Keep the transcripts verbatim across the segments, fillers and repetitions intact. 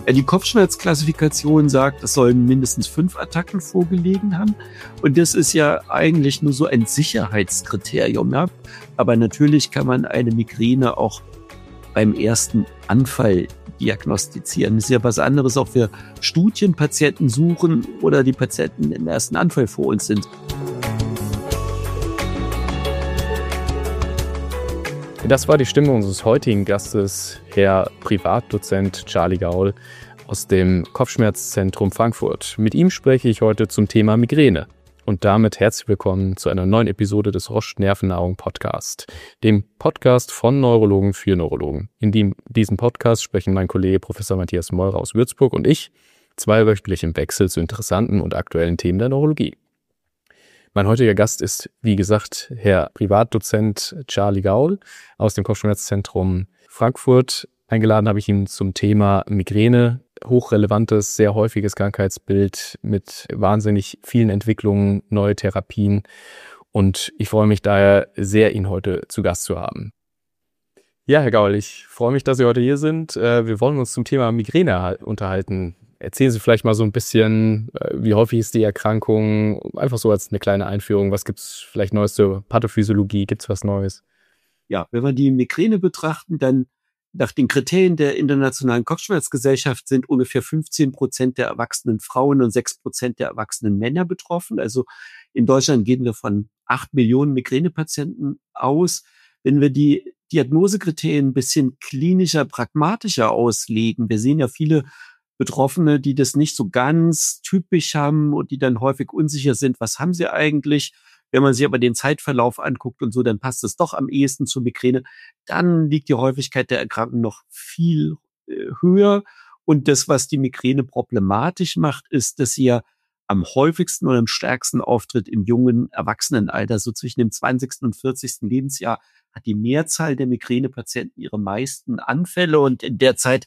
Die Kopfschmerzklassifikation sagt, es sollen mindestens fünf Attacken vorgelegen haben. Und das ist ja eigentlich nur so ein Sicherheitskriterium. Ja? Aber natürlich kann man eine Migräne auch beim ersten Anfall diagnostizieren. Das ist ja was anderes, ob wir Studienpatienten suchen oder die Patienten im ersten Anfall vor uns sind. Das war die Stimme unseres heutigen Gastes, Herr Privatdozent Charlie Gaul aus dem Kopfschmerzzentrum Frankfurt. Mit ihm spreche ich heute zum Thema Migräne. Und damit herzlich willkommen zu einer neuen Episode des Roche Nervennahrung Podcast, dem Podcast von Neurologen für Neurologen. In dem, diesem Podcast sprechen mein Kollege Professor Matthias Meurer aus Würzburg und ich zweiwöchentlich im Wechsel zu interessanten und aktuellen Themen der Neurologie. Mein heutiger Gast ist, wie gesagt, Herr Privatdozent Charlie Gaul aus dem Kopfschmerzzentrum Frankfurt. Eingeladen habe ich ihn zum Thema Migräne, hochrelevantes, sehr häufiges Krankheitsbild mit wahnsinnig vielen Entwicklungen, neue Therapien. Und ich freue mich daher sehr, ihn heute zu Gast zu haben. Ja, Herr Gaul, ich freue mich, dass Sie heute hier sind. Wir wollen uns zum Thema Migräne unterhalten. Erzählen Sie vielleicht mal so ein bisschen, wie häufig ist die Erkrankung? Einfach so als eine kleine Einführung. Was gibt es vielleicht Neues zur Pathophysiologie? Gibt es was Neues? Ja, wenn wir die Migräne betrachten, dann nach den Kriterien der Internationalen Kopfschmerzgesellschaft sind ungefähr fünfzehn Prozent der erwachsenen Frauen und sechs Prozent der erwachsenen Männer betroffen. Also in Deutschland gehen wir von acht Millionen Migränepatienten aus. Wenn wir die Diagnosekriterien ein bisschen klinischer, pragmatischer auslegen, wir sehen ja viele Betroffene, die das nicht so ganz typisch haben und die dann häufig unsicher sind, was haben sie eigentlich? Wenn man sich aber den Zeitverlauf anguckt und so, dann passt es doch am ehesten zur Migräne. Dann liegt die Häufigkeit der Erkrankung noch viel äh, höher. Und das, was die Migräne problematisch macht, ist, dass sie ja am häufigsten oder am stärksten auftritt im jungen Erwachsenenalter. So zwischen dem zwanzigsten und vierzigsten Lebensjahr hat die Mehrzahl der Migränepatienten ihre meisten Anfälle. Und in der Zeit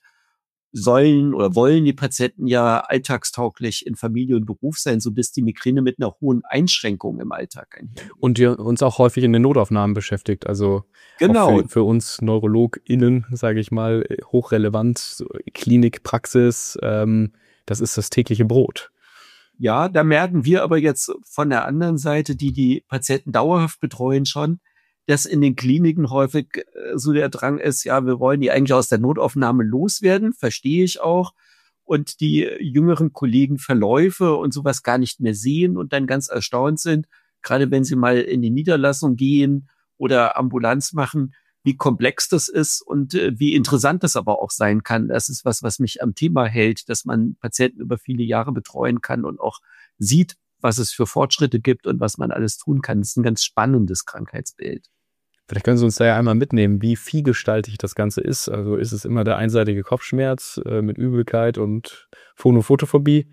sollen oder wollen die Patienten ja alltagstauglich in Familie und Beruf sein, sodass die Migräne mit einer hohen Einschränkung im Alltag einhergeht. Und die uns auch häufig in den Notaufnahmen beschäftigt. Also genau. Für, für uns NeurologInnen, sage ich mal, hochrelevant, so Klinik, Praxis, ähm, das ist das tägliche Brot. Ja, da merken wir aber jetzt von der anderen Seite, die die Patienten dauerhaft betreuen, schon, dass in den Kliniken häufig äh, so der Drang ist, ja, wir wollen die eigentlich aus der Notaufnahme loswerden, verstehe ich auch. Und die jüngeren Kollegen Verläufe und sowas gar nicht mehr sehen und dann ganz erstaunt sind, gerade wenn sie mal in die Niederlassung gehen oder Ambulanz machen, wie komplex das ist und äh, wie interessant das aber auch sein kann. Das ist was, was mich am Thema hält, dass man Patienten über viele Jahre betreuen kann und auch sieht, was es für Fortschritte gibt und was man alles tun kann. Das ist ein ganz spannendes Krankheitsbild. Vielleicht können Sie uns da ja einmal mitnehmen, wie vielgestaltig das Ganze ist. Also ist es immer der einseitige Kopfschmerz äh, mit Übelkeit und Phonophotophobie?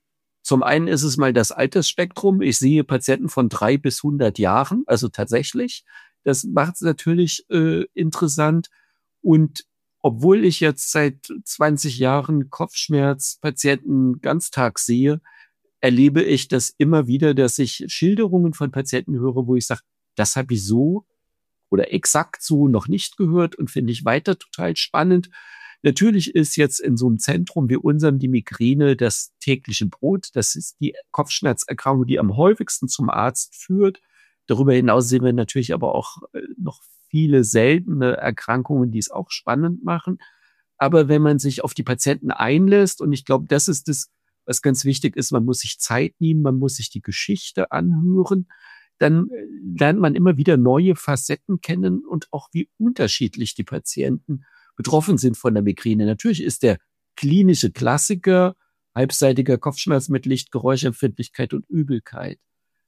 Zum einen ist es mal das Altersspektrum. Ich sehe Patienten von drei bis hundert Jahren, also tatsächlich. Das macht es natürlich äh, interessant. Und obwohl ich jetzt seit zwanzig Jahren Kopfschmerzpatienten ganztags sehe, erlebe ich das immer wieder, dass ich Schilderungen von Patienten höre, wo ich sage, das habe ich so oder exakt so noch nicht gehört und finde ich weiter total spannend. Natürlich ist jetzt in so einem Zentrum wie unserem die Migräne das tägliche Brot. Das ist die Kopfschmerzerkrankung, die am häufigsten zum Arzt führt. Darüber hinaus sehen wir natürlich aber auch noch viele seltene Erkrankungen, die es auch spannend machen. Aber wenn man sich auf die Patienten einlässt, und ich glaube, das ist das, was ganz wichtig ist, man muss sich Zeit nehmen, man muss sich die Geschichte anhören, dann lernt man immer wieder neue Facetten kennen und auch wie unterschiedlich die Patienten betroffen sind von der Migräne. Natürlich ist der klinische Klassiker halbseitiger Kopfschmerz mit Lichtgeräuschempfindlichkeit und Übelkeit.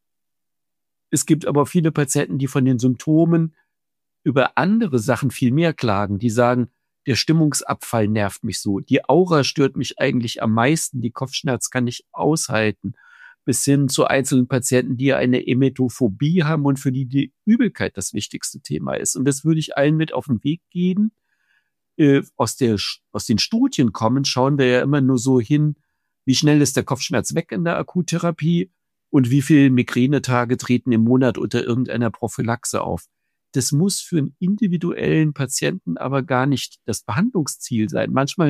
Es gibt aber viele Patienten, die von den Symptomen über andere Sachen viel mehr klagen. Die sagen, der Stimmungsabfall nervt mich so, die Aura stört mich eigentlich am meisten, die Kopfschmerz kann ich aushalten. Bis hin zu einzelnen Patienten, die eine Emetophobie haben und für die die Übelkeit das wichtigste Thema ist. Und das würde ich allen mit auf den Weg geben. Äh, aus, der, aus den Studien kommen, schauen wir ja immer nur so hin, wie schnell ist der Kopfschmerz weg in der Akuttherapie und wie viele Migränetage treten im Monat unter irgendeiner Prophylaxe auf. Das muss für einen individuellen Patienten aber gar nicht das Behandlungsziel sein. Manchmal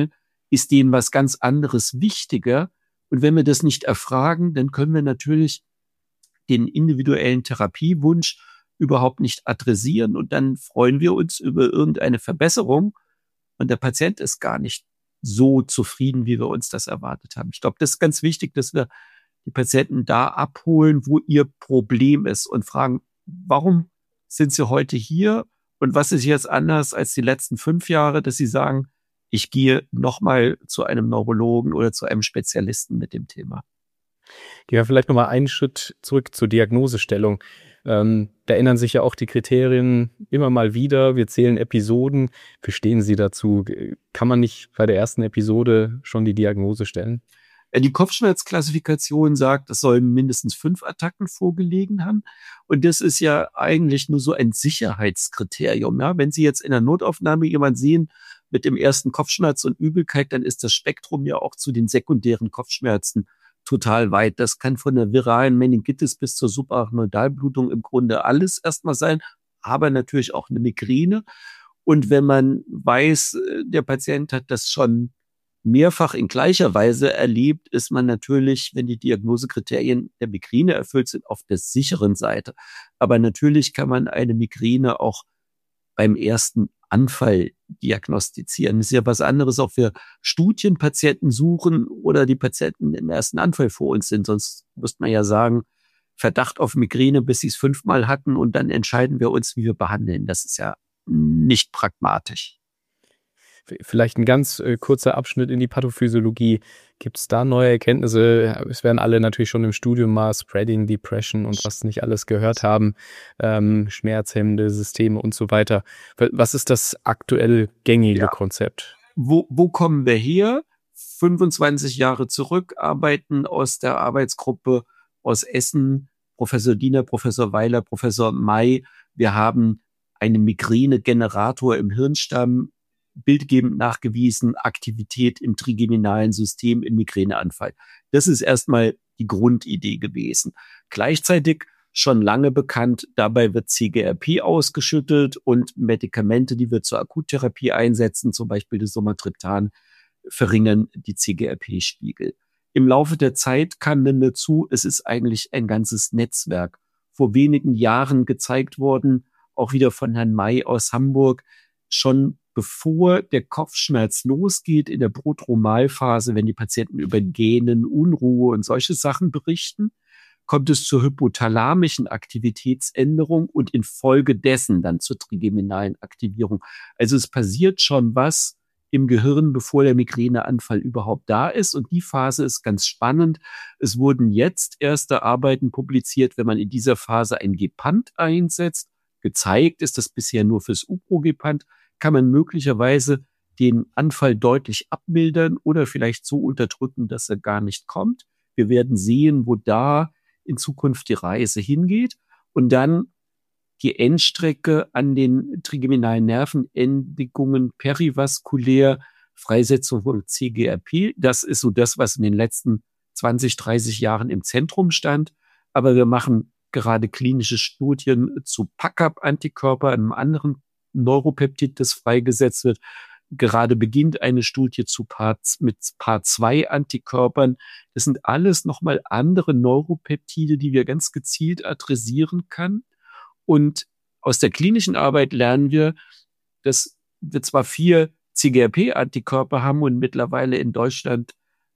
ist denen was ganz anderes wichtiger. Und wenn wir das nicht erfragen, dann können wir natürlich den individuellen Therapiewunsch überhaupt nicht adressieren. Und dann freuen wir uns über irgendeine Verbesserung. Und der Patient ist gar nicht so zufrieden, wie wir uns das erwartet haben. Ich glaube, das ist ganz wichtig, dass wir die Patienten da abholen, wo ihr Problem ist und fragen, warum sind sie heute hier und was ist jetzt anders als die letzten fünf Jahre, dass sie sagen, ich gehe nochmal zu einem Neurologen oder zu einem Spezialisten mit dem Thema. Gehen wir vielleicht nochmal einen Schritt zurück zur Diagnosestellung. Ähm, da ändern sich ja auch die Kriterien immer mal wieder. Wir zählen Episoden. Wie stehen Sie dazu? Kann man nicht bei der ersten Episode schon die Diagnose stellen? Die Kopfschmerzklassifikation sagt, es sollen mindestens fünf Attacken vorgelegen haben. Und das ist ja eigentlich nur so ein Sicherheitskriterium. Ja? Wenn Sie jetzt in der Notaufnahme jemanden sehen mit dem ersten Kopfschmerz und Übelkeit, dann ist das Spektrum ja auch zu den sekundären Kopfschmerzen total weit. Das kann von der viralen Meningitis bis zur Subarachnoidalblutung im Grunde alles erstmal sein, aber natürlich auch eine Migräne. Und wenn man weiß, der Patient hat das schon mehrfach in gleicher Weise erlebt, ist man natürlich, wenn die Diagnosekriterien der Migräne erfüllt sind, auf der sicheren Seite. Aber natürlich kann man eine Migräne auch beim ersten Anfall diagnostizieren. Es ist ja was anderes, ob wir Studienpatienten suchen oder die Patienten im ersten Anfall vor uns sind. Sonst müsste man ja sagen, Verdacht auf Migräne, bis sie es fünfmal hatten und dann entscheiden wir uns, wie wir behandeln. Das ist ja nicht pragmatisch. Vielleicht ein ganz äh, kurzer Abschnitt in die Pathophysiologie. Gibt es da neue Erkenntnisse? Es werden alle natürlich schon im Studium mal Spreading Depression und was nicht alles gehört haben, ähm, schmerzhemmende Systeme und so weiter. Was ist das aktuell gängige ja. Konzept? Wo, wo kommen wir her? fünfundzwanzig Jahre zurück, arbeiten aus der Arbeitsgruppe aus Essen, Professor Diener, Professor Weiler, Professor May. Wir haben einen Migräne-Generator im Hirnstamm, bildgebend nachgewiesen, Aktivität im trigeminalen System im Migräneanfall. Das ist erstmal die Grundidee gewesen. Gleichzeitig schon lange bekannt, dabei wird C G R P ausgeschüttet und Medikamente, die wir zur Akuttherapie einsetzen, zum Beispiel das Somatriptan, verringern die C G R P-Spiegel. Im Laufe der Zeit kam dann dazu, es ist eigentlich ein ganzes Netzwerk. Vor wenigen Jahren gezeigt worden, auch wieder von Herrn May aus Hamburg, schon bevor der Kopfschmerz losgeht in der Prodromalphase, wenn die Patienten über Gähnen, Unruhe und solche Sachen berichten, kommt es zur hypothalamischen Aktivitätsänderung und infolgedessen dann zur trigeminalen Aktivierung. Also es passiert schon was im Gehirn, bevor der Migräneanfall überhaupt da ist. Und die Phase ist ganz spannend. Es wurden jetzt erste Arbeiten publiziert, wenn man in dieser Phase ein Gepant einsetzt. Gezeigt ist das bisher nur fürs Uprogepant, kann man möglicherweise den Anfall deutlich abmildern oder vielleicht so unterdrücken, dass er gar nicht kommt. Wir werden sehen, wo da in Zukunft die Reise hingeht. Und dann die Endstrecke an den trigeminalen Nervenendigungen perivaskulär, Freisetzung von C G R P. Das ist so das, was in den letzten zwanzig, dreißig Jahren im Zentrum stand. Aber wir machen gerade klinische Studien zu P A C A P-Antikörper, einem anderen Neuropeptid, das freigesetzt wird. Gerade beginnt eine Studie zu P A R, mit P A R zwei Antikörpern. Das sind alles nochmal andere Neuropeptide, die wir ganz gezielt adressieren können. Und aus der klinischen Arbeit lernen wir, dass wir zwar vier C G R P-Antikörper haben und mittlerweile in Deutschland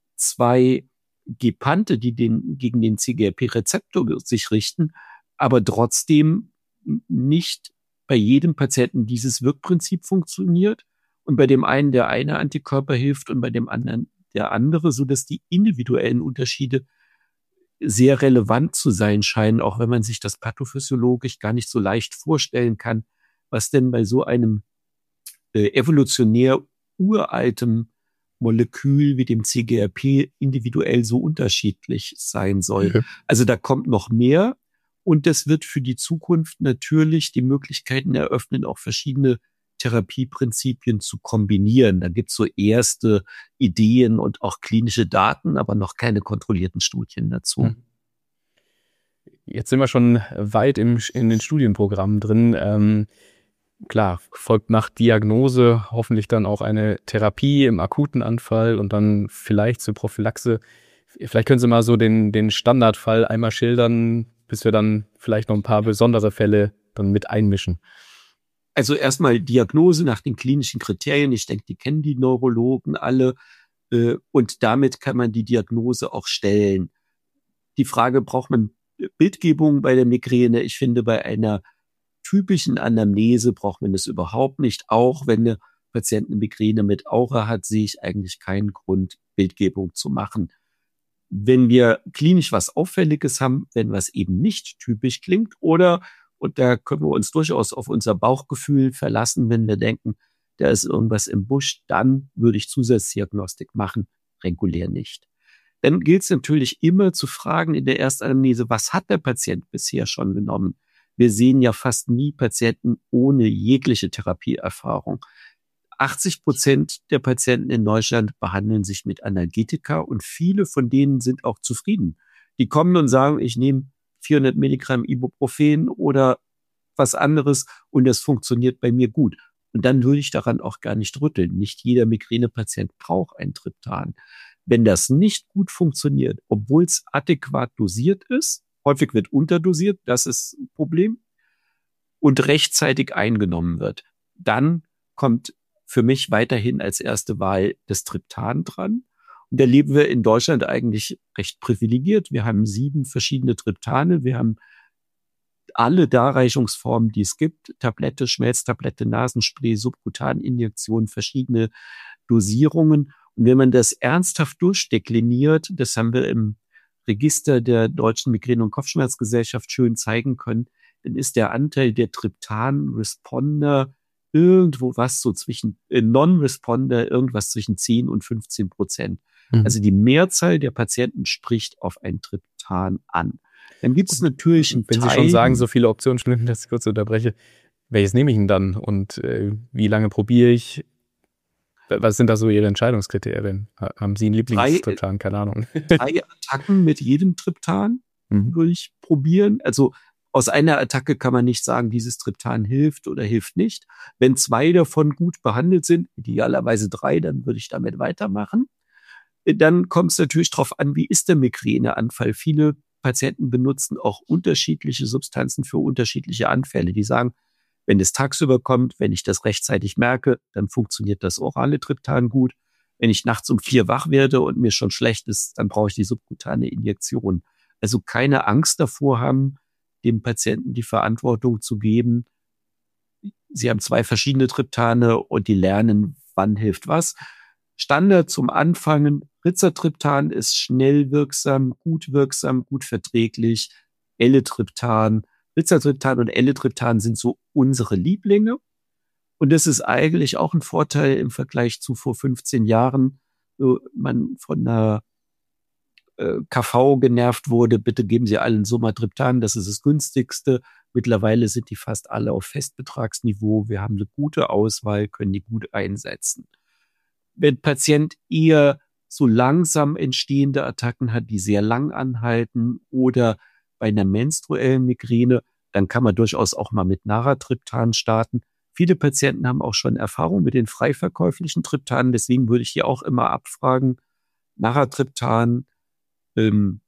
zwei Gepante, die den, gegen den C G R P-Rezeptor sich richten, aber trotzdem nicht bei jedem Patienten dieses Wirkprinzip funktioniert und bei dem einen der eine Antikörper hilft und bei dem anderen der andere, so dass die individuellen Unterschiede sehr relevant zu sein scheinen, auch wenn man sich das pathophysiologisch gar nicht so leicht vorstellen kann, was denn bei so einem äh, evolutionär uraltem Molekül wie dem C G R P individuell so unterschiedlich sein soll. Okay. Also da kommt noch mehr und das wird für die Zukunft natürlich die Möglichkeiten eröffnen, auch verschiedene Therapieprinzipien zu kombinieren. Da gibt es so erste Ideen und auch klinische Daten, aber noch keine kontrollierten Studien dazu. Jetzt sind wir schon weit im, in den Studienprogrammen drin. Ähm, klar, folgt nach Diagnose hoffentlich dann auch eine Therapie im akuten Anfall und dann vielleicht zur Prophylaxe. Vielleicht können Sie mal so den, den Standardfall einmal schildern, bis wir dann vielleicht noch ein paar besondere Fälle dann mit einmischen. Also erstmal Diagnose nach den klinischen Kriterien. Ich denke, die kennen die Neurologen alle. Und damit kann man die Diagnose auch stellen. Die Frage, braucht man Bildgebung bei der Migräne? Ich finde, bei einer typischen Anamnese braucht man das überhaupt nicht. Auch wenn eine Patient eine Migräne mit Aura hat, sehe ich eigentlich keinen Grund, Bildgebung zu machen. Wenn wir klinisch was Auffälliges haben, wenn was eben nicht typisch klingt, oder, und da können wir uns durchaus auf unser Bauchgefühl verlassen, wenn wir denken, da ist irgendwas im Busch, dann würde ich Zusatzdiagnostik machen, regulär nicht. Dann gilt es natürlich immer zu fragen in der Erstanamnese, was hat der Patient bisher schon genommen? Wir sehen ja fast nie Patienten ohne jegliche Therapieerfahrung. achtzig Prozent der Patienten in Deutschland behandeln sich mit Analgetika und viele von denen sind auch zufrieden. Die kommen und sagen, ich nehme vierhundert Milligramm Ibuprofen oder was anderes und das funktioniert bei mir gut. Und dann würde ich daran auch gar nicht rütteln. Nicht jeder Migränepatient braucht ein Triptan. Wenn das nicht gut funktioniert, obwohl es adäquat dosiert ist, häufig wird unterdosiert, das ist ein Problem, und rechtzeitig eingenommen wird, dann kommt für mich weiterhin als erste Wahl das Triptan dran. Und da leben wir in Deutschland eigentlich recht privilegiert. Wir haben sieben verschiedene Triptane. Wir haben alle Darreichungsformen, die es gibt. Tablette, Schmelztablette, Nasenspray, Subkutaninjektion, verschiedene Dosierungen. Und wenn man das ernsthaft durchdekliniert, das haben wir im Register der Deutschen Migräne- und Kopfschmerzgesellschaft schön zeigen können, dann ist der Anteil der Triptan-Responder irgendwo was so zwischen, äh, Non-Responder, irgendwas zwischen zehn und fünfzehn Prozent. Mhm. Also die Mehrzahl der Patienten spricht auf ein Triptan an. Dann gibt es natürlich einen Wenn Teil, Sie schon sagen, so viele Optionen, Entschuldigung, dass ich kurz unterbreche, welches nehme ich denn dann und äh, wie lange probiere ich? Was sind da so Ihre Entscheidungskriterien? Haben Sie einen Lieblingstriptan? Keine Ahnung. Drei Attacken mit jedem Triptan mhm. würde ich probieren. Also aus einer Attacke kann man nicht sagen, dieses Triptan hilft oder hilft nicht. Wenn zwei davon gut behandelt sind, idealerweise drei, dann würde ich damit weitermachen. Dann kommt es natürlich darauf an, wie ist der Migräneanfall? Viele Patienten benutzen auch unterschiedliche Substanzen für unterschiedliche Anfälle. Die sagen, wenn es tagsüber kommt, wenn ich das rechtzeitig merke, dann funktioniert das orale Triptan gut. Wenn ich nachts um vier wach werde und mir schon schlecht ist, dann brauche ich die subkutane Injektion. Also keine Angst davor haben, dem Patienten die Verantwortung zu geben. Sie haben zwei verschiedene Triptane und die lernen, wann hilft was. Standard zum Anfangen, Rizatriptan ist schnell wirksam, gut wirksam, gut verträglich. L-Triptan, Rizatriptan und L-Triptan sind so unsere Lieblinge. Und das ist eigentlich auch ein Vorteil im Vergleich zu vor fünfzehn Jahren, wo man von einer äh, K V genervt wurde, bitte geben Sie allen Sumatriptan, das ist das günstigste. Mittlerweile sind die fast alle auf Festbetragsniveau. Wir haben eine gute Auswahl, können die gut einsetzen. Wenn Patient eher so langsam entstehende Attacken hat, die sehr lang anhalten, oder bei einer menstruellen Migräne, dann kann man durchaus auch mal mit Naratriptan starten. Viele Patienten haben auch schon Erfahrung mit den frei verkäuflichen Triptanen, deswegen würde ich hier auch immer abfragen, Naratriptan, ähm,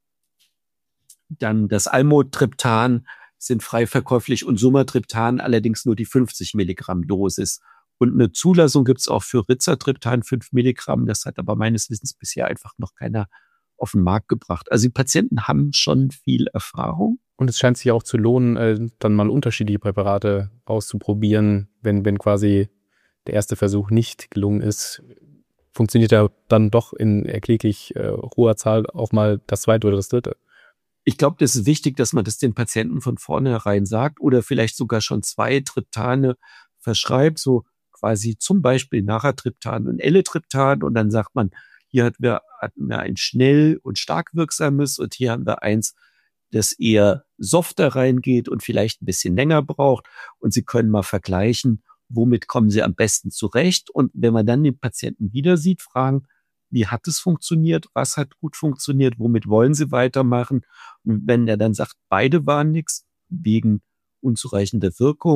dann das Almotriptan sind frei verkäuflich und Sumatriptan allerdings nur die fünfzig Milligramm Dosis. Und eine Zulassung gibt es auch für Rizatriptan fünf Milligramm. Das hat aber meines Wissens bisher einfach noch keiner auf den Markt gebracht. Also die Patienten haben schon viel Erfahrung. Und es scheint sich auch zu lohnen, äh, dann mal unterschiedliche Präparate auszuprobieren, wenn, wenn quasi der erste Versuch nicht gelungen ist. Funktioniert ja dann doch in erkläglich äh, hoher Zahl auch mal das zweite oder das dritte. Ich glaube, das ist wichtig, dass man das den Patienten von vornherein sagt oder vielleicht sogar schon zwei Triptane verschreibt, so quasi zum Beispiel Naratriptan und L-Triptan, und dann sagt man, hier hatten wir, hatten wir ein schnell und stark wirksames und hier haben wir eins, das eher softer reingeht und vielleicht ein bisschen länger braucht, und Sie können mal vergleichen, womit kommen Sie am besten zurecht, und wenn man dann den Patienten wieder sieht, fragen, wie hat es funktioniert, was hat gut funktioniert, womit wollen Sie weitermachen, und wenn er dann sagt, beide waren nichts wegen unzureichender Wirkung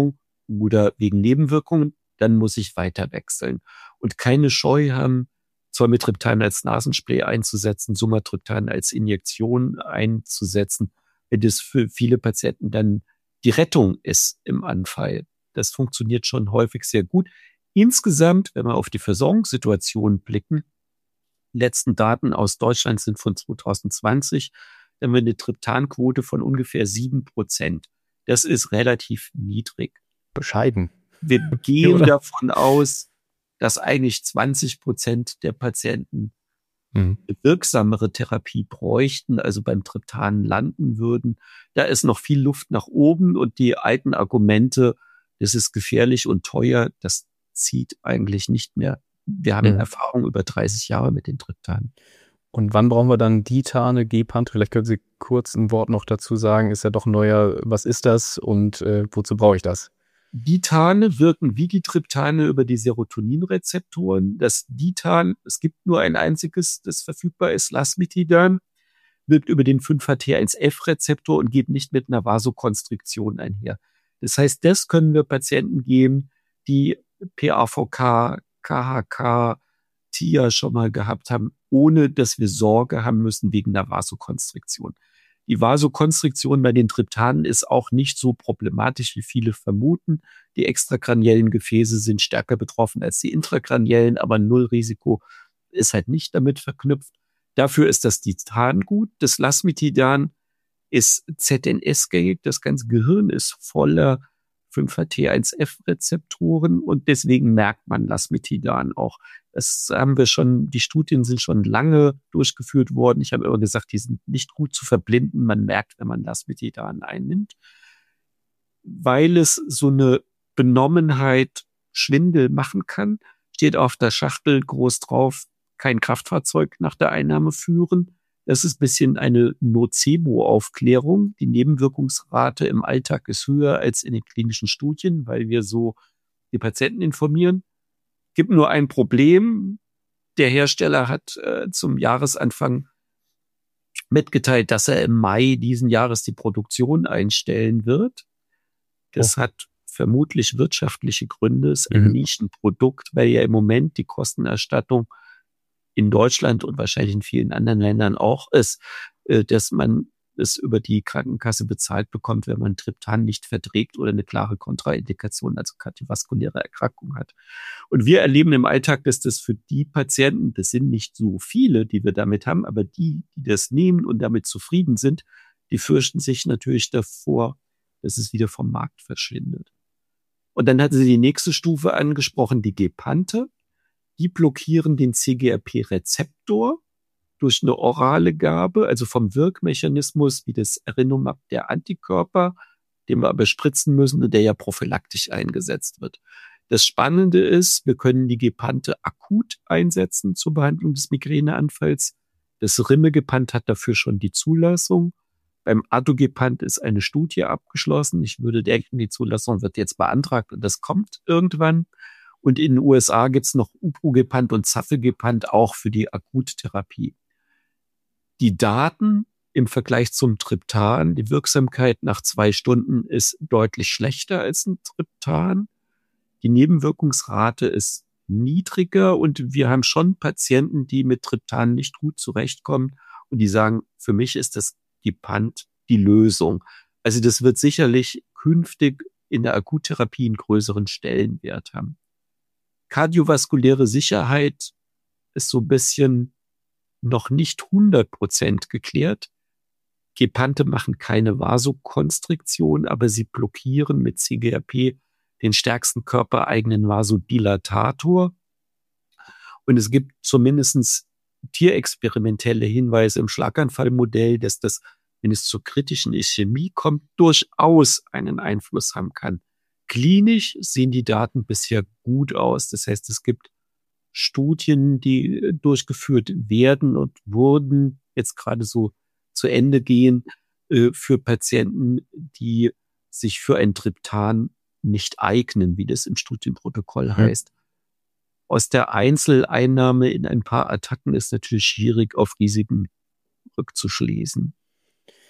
oder wegen Nebenwirkungen, dann muss ich weiter wechseln. Und keine Scheu haben, Zolmitriptan als Nasenspray einzusetzen, Sumatriptan als Injektion einzusetzen, wenn das für viele Patienten dann die Rettung ist im Anfall. Das funktioniert schon häufig sehr gut. Insgesamt, wenn wir auf die Versorgungssituation blicken, letzten Daten aus Deutschland sind von zwanzig zwanzig, dann haben wir eine Triptanquote von ungefähr sieben Prozent. Das ist relativ niedrig. Bescheiden. Wir gehen ja, davon aus, dass eigentlich zwanzig Prozent der Patienten mhm. eine wirksamere Therapie bräuchten, also beim Triptan landen würden. Da ist noch viel Luft nach oben und die alten Argumente, das ist gefährlich und teuer, das zieht eigentlich nicht mehr. Wir haben mhm. Erfahrung über dreißig Jahre mit den Triptanen. Und wann brauchen wir dann Ditane, Gepant? Vielleicht können Sie kurz ein Wort noch dazu sagen. Ist ja doch neuer, was ist das und äh, wozu brauche ich das? Ditane wirken wie die Triptane über die Serotoninrezeptoren. Das Ditan, es gibt nur ein einziges, das verfügbar ist, Lasmiditan, wirkt über den fünf H T eins F Rezeptor und geht nicht mit einer Vasokonstriktion einher. Das heißt, das können wir Patienten geben, die P A V K, K H K, T I A schon mal gehabt haben, ohne dass wir Sorge haben müssen wegen der Vasokonstriktion. Die Vasokonstriktion bei den Triptanen ist auch nicht so problematisch, wie viele vermuten. Die extrakraniellen Gefäße sind stärker betroffen als die intrakraniellen, aber Nullrisiko ist halt nicht damit verknüpft. Dafür ist das Ditan gut. Das Lasmiditan ist Z N S-gängig. Das ganze Gehirn ist voller fünf H T eins F Rezeptoren und deswegen merkt man Lasmiditan auch. Das haben wir schon, die Studien sind schon lange durchgeführt worden. Ich habe immer gesagt, die sind nicht gut zu verblinden. Man merkt, wenn man Lasmiditan einnimmt, weil es so eine Benommenheit, Schwindel machen kann. Steht auf der Schachtel groß drauf, kein Kraftfahrzeug nach der Einnahme führen. Das ist ein bisschen eine Nocebo-Aufklärung. Die Nebenwirkungsrate im Alltag ist höher als in den klinischen Studien, weil wir so die Patienten informieren. Gibt nur ein Problem. Der Hersteller hat äh, zum Jahresanfang mitgeteilt, dass er im Mai diesen Jahres die Produktion einstellen wird. Das oh. hat vermutlich wirtschaftliche Gründe. Es ist ein mhm. Nischenprodukt, weil ja im Moment die Kostenerstattung in Deutschland und wahrscheinlich in vielen anderen Ländern auch ist, äh, dass man es über die Krankenkasse bezahlt bekommt, wenn man Triptan nicht verträgt oder eine klare Kontraindikation, also kardiovaskuläre Erkrankung hat. Und wir erleben im Alltag, dass das für die Patienten, das sind nicht so viele, die wir damit haben, aber die, die das nehmen und damit zufrieden sind, die fürchten sich natürlich davor, dass es wieder vom Markt verschwindet. Und dann hatte sie die nächste Stufe angesprochen, die Gepante. Die blockieren den C G R P-Rezeptor durch eine orale Gabe, also vom Wirkmechanismus wie das Erinumab der Antikörper, den wir aber spritzen müssen und der ja prophylaktisch eingesetzt wird. Das Spannende ist, wir können die Gepante akut einsetzen zur Behandlung des Migräneanfalls. Das Rimegepant hat dafür schon die Zulassung. Beim Atogepant ist eine Studie abgeschlossen. Ich würde denken, die Zulassung wird jetzt beantragt und das kommt irgendwann. Und in den U S A gibt's noch Uprogepant und Zafegepant auch für die Akuttherapie. Die Daten im Vergleich zum Triptan, die Wirksamkeit nach zwei Stunden ist deutlich schlechter als ein Triptan. Die Nebenwirkungsrate ist niedriger und wir haben schon Patienten, die mit Triptan nicht gut zurechtkommen und die sagen, für mich ist das Gepant die Lösung. Also das wird sicherlich künftig in der Akuttherapie einen größeren Stellenwert haben. Kardiovaskuläre Sicherheit ist so ein bisschen noch nicht hundert Prozent geklärt. Gepante machen keine Vasokonstriktion, aber sie blockieren mit C G R P den stärksten körpereigenen Vasodilatator. Und es gibt zumindest tierexperimentelle Hinweise im Schlaganfallmodell, dass das, wenn es zur kritischen Ischämie kommt, durchaus einen Einfluss haben kann. Klinisch sehen die Daten bisher gut aus. Das heißt, es gibt Studien, die durchgeführt werden und wurden jetzt gerade so zu Ende gehen äh, für Patienten, die sich für ein Triptan nicht eignen, wie das im Studienprotokoll mhm. heißt. Aus der Einzeleinnahme in ein paar Attacken ist natürlich schwierig, auf Risiken rückzuschließen.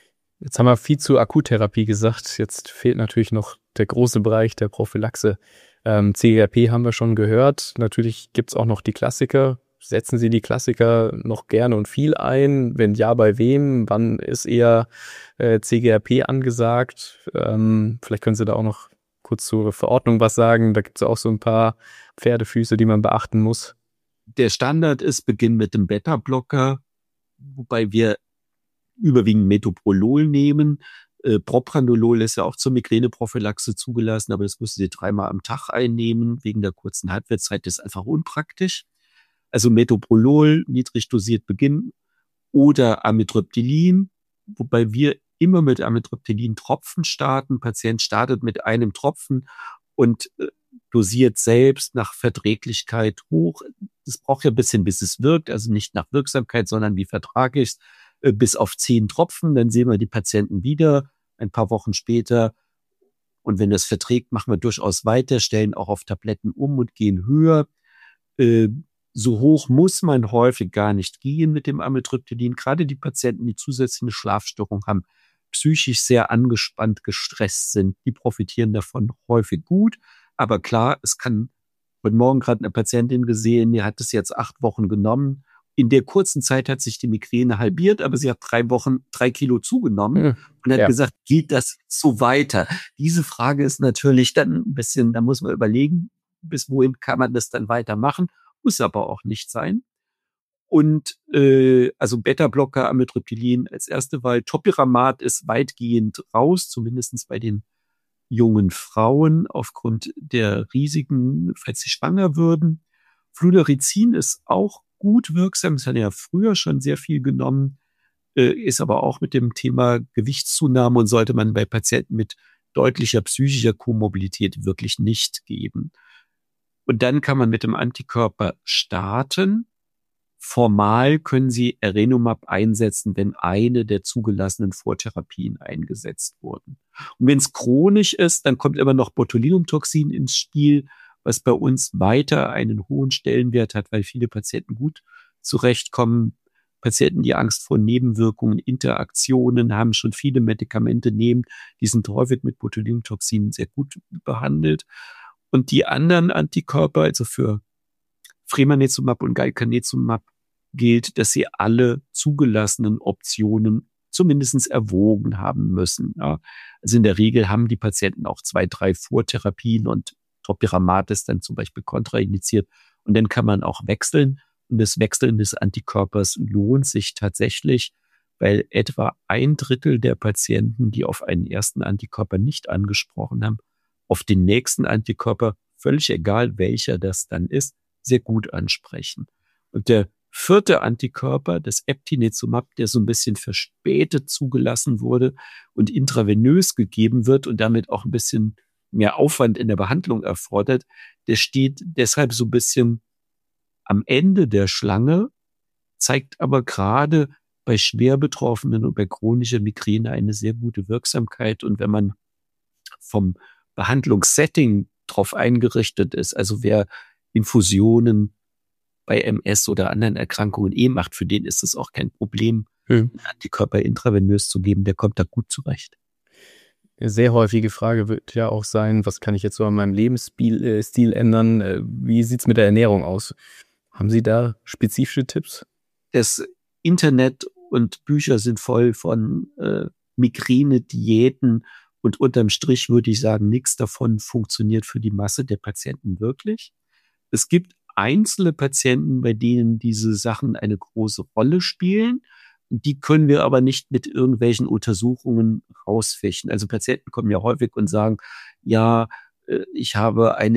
Jetzt haben wir viel zu Akuttherapie gesagt. Jetzt fehlt natürlich noch der große Bereich der Prophylaxe. Ähm, C G R P haben wir schon gehört. Natürlich gibt's auch noch die Klassiker. Setzen Sie die Klassiker noch gerne und viel ein? Wenn ja, bei wem? Wann ist eher äh, C G R P angesagt? Ähm, vielleicht können Sie da auch noch kurz zur Verordnung was sagen. Da gibt's auch so ein paar Pferdefüße, die man beachten muss. Der Standard ist, Beginn mit dem Beta-Blocker, wobei wir überwiegend Metoprolol nehmen. Äh, Propranolol ist ja auch zur Migräneprophylaxe zugelassen, aber das müssen Sie dreimal am Tag einnehmen. Wegen der kurzen Halbwertszeit ist einfach unpraktisch. Also Metoprolol, niedrig dosiert beginnen oder Amitriptylin, wobei wir immer mit Amitriptylin-Tropfen starten. Patient startet mit einem Tropfen und äh, dosiert selbst nach Verträglichkeit hoch. Das braucht ja ein bisschen, bis es wirkt, also nicht nach Wirksamkeit, sondern wie vertrage ich es, äh, bis auf zehn Tropfen. Dann sehen wir die Patienten wieder ein paar Wochen später. Und wenn das verträgt, machen wir durchaus weiter, stellen auch auf Tabletten um und gehen höher. Äh, So hoch muss man häufig gar nicht gehen mit dem Amitriptylin. Gerade die Patienten, die zusätzlich eine Schlafstörung haben, psychisch sehr angespannt, gestresst sind, die profitieren davon häufig gut. Aber klar, es kann, heute Morgen gerade eine Patientin gesehen, die hat es jetzt acht Wochen genommen. In der kurzen Zeit hat sich die Migräne halbiert, aber sie hat drei Wochen, drei Kilo zugenommen Hm, und hat ja. gesagt, geht das so weiter? Diese Frage ist natürlich dann ein bisschen, da muss man überlegen, bis wohin kann man das dann weitermachen? Muss aber auch nicht sein. Und äh, also Beta-Blocker, Amitriptylin als erste Wahl. Topiramat ist weitgehend raus, zumindest bei den jungen Frauen aufgrund der Risiken, falls sie schwanger würden. Flunarizin ist auch gut wirksam. Das hat ja früher schon sehr viel genommen, äh, ist aber auch mit dem Thema Gewichtszunahme und sollte man bei Patienten mit deutlicher psychischer Komorbidität wirklich nicht geben. Und dann kann man mit dem Antikörper starten. Formal können Sie Erenumab einsetzen, wenn eine der zugelassenen Vortherapien eingesetzt wurden. Und wenn es chronisch ist, dann kommt immer noch Botulinumtoxin ins Spiel, was bei uns weiter einen hohen Stellenwert hat, weil viele Patienten gut zurechtkommen. Patienten, die Angst vor Nebenwirkungen, Interaktionen haben, schon viele Medikamente nehmen, die sind häufig mit Botulinumtoxin sehr gut behandelt. Und die anderen Antikörper, also für Fremanezumab und Galcanezumab, gilt, dass sie alle zugelassenen Optionen zumindest erwogen haben müssen. Ja. Also in der Regel haben die Patienten auch zwei, drei Vortherapien und Topiramat ist dann zum Beispiel kontraindiziert. Und dann kann man auch wechseln. Und das Wechseln des Antikörpers lohnt sich tatsächlich, weil etwa ein Drittel der Patienten, die auf einen ersten Antikörper nicht angesprochen haben, auf den nächsten Antikörper, völlig egal welcher das dann ist, sehr gut ansprechen. Und der vierte Antikörper, das Eptinezumab, der so ein bisschen verspätet zugelassen wurde und intravenös gegeben wird und damit auch ein bisschen mehr Aufwand in der Behandlung erfordert, der steht deshalb so ein bisschen am Ende der Schlange, zeigt aber gerade bei schwer Betroffenen und bei chronischer Migräne eine sehr gute Wirksamkeit. Und wenn man vom Behandlungssetting drauf eingerichtet ist, also wer Infusionen bei M S oder anderen Erkrankungen eh macht, für den ist es auch kein Problem, Hm. Antikörper intravenös zu geben, der kommt da gut zurecht. Eine sehr häufige Frage wird ja auch sein, was kann ich jetzt so an meinem Lebensstil äh, Stil ändern? Äh, wie sieht's mit der Ernährung aus? Haben Sie da spezifische Tipps? Das Internet und Bücher sind voll von äh, Migräne-Diäten und unterm Strich würde ich sagen, nichts davon funktioniert für die Masse der Patienten wirklich. Es gibt einzelne Patienten, bei denen diese Sachen eine große Rolle spielen. Die können wir aber nicht mit irgendwelchen Untersuchungen rausfischen. Also Patienten kommen ja häufig und sagen, ja, ich habe eine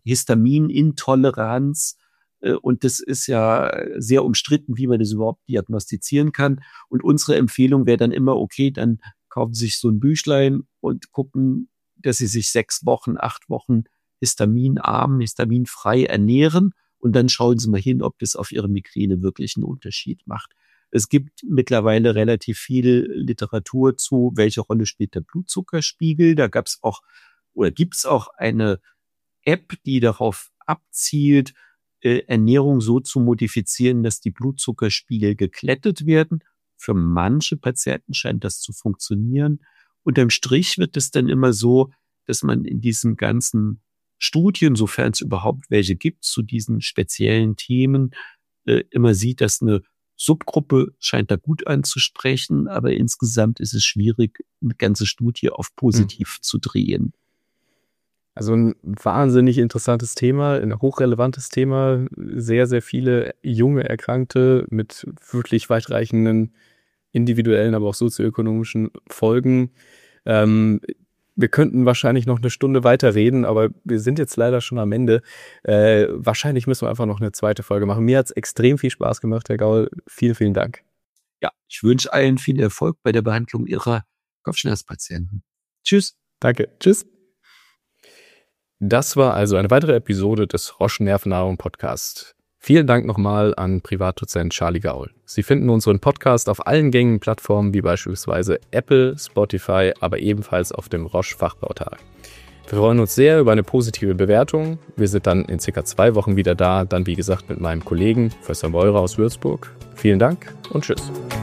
Histaminintoleranz und das ist ja sehr umstritten, wie man das überhaupt diagnostizieren kann. Und unsere Empfehlung wäre dann immer, okay, dann kaufen Sie sich so ein Büchlein und gucken, dass Sie sich sechs Wochen, acht Wochen histaminarm, histaminfrei ernähren und dann schauen Sie mal hin, ob das auf Ihre Migräne wirklich einen Unterschied macht. Es gibt mittlerweile relativ viel Literatur zu, welche Rolle spielt der Blutzuckerspiegel. Da gab es auch oder gibt es auch eine App, die darauf abzielt, äh, Ernährung so zu modifizieren, dass die Blutzuckerspiegel geklettet werden. für manche Patienten scheint das zu funktionieren. Unterm Strich wird es dann immer so, dass man in diesen ganzen Studien, sofern es überhaupt welche gibt, zu diesen speziellen Themen, äh, immer sieht, dass eine Subgruppe scheint da gut anzusprechen, aber insgesamt ist es schwierig, eine ganze Studie auf positiv mhm. zu drehen. Also ein wahnsinnig interessantes Thema, ein hochrelevantes Thema, sehr, sehr viele junge Erkrankte mit wirklich weitreichenden individuellen, aber auch sozioökonomischen Folgen. Ähm, wir könnten wahrscheinlich noch eine Stunde weiterreden, aber wir sind jetzt leider schon am Ende. Äh, wahrscheinlich müssen wir einfach noch eine zweite Folge machen. Mir hat es extrem viel Spaß gemacht, Herr Gaul. Vielen, vielen Dank. Ja, ich wünsche allen viel Erfolg bei der Behandlung Ihrer Kopfschmerzpatienten. Tschüss. Danke. Tschüss. Das war also eine weitere Episode des Roche Nervennahrung Podcast. Vielen Dank nochmal an Privatdozent Charlie Gaul. Sie finden unseren Podcast auf allen gängigen Plattformen wie beispielsweise Apple, Spotify, aber ebenfalls auf dem Roche Fachportal. Wir freuen uns sehr über eine positive Bewertung. Wir sind dann in circa zwei Wochen wieder da, dann wie gesagt mit meinem Kollegen Professor Meurer aus Würzburg. Vielen Dank und tschüss.